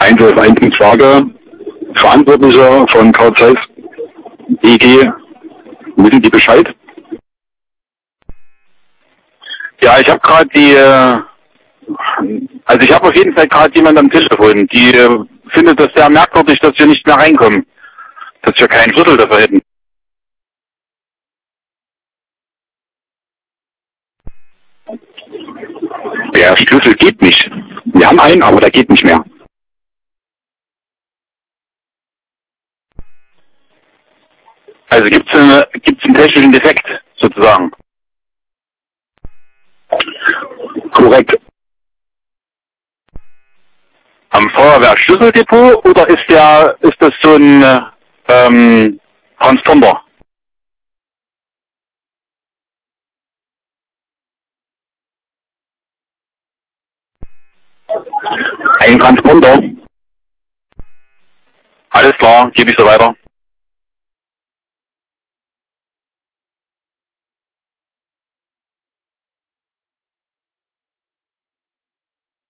111 Verantwortlicher von Karl Zeiss EG, wissen die Bescheid? Ja, ich habe gerade ich habe auf jeden Fall gerade jemand am Telefon, die findet das sehr merkwürdig, dass wir nicht mehr reinkommen, dass wir keinen Schlüssel dafür hätten. Der Schlüssel geht nicht. Wir haben einen, aber der geht nicht mehr. Also gibt's einen technischen Defekt, sozusagen. Korrekt. Am Feuerwehrschlüsseldepot oder ist das so ein Transponder? Ein Transponder. Alles klar, gebe ich so weiter.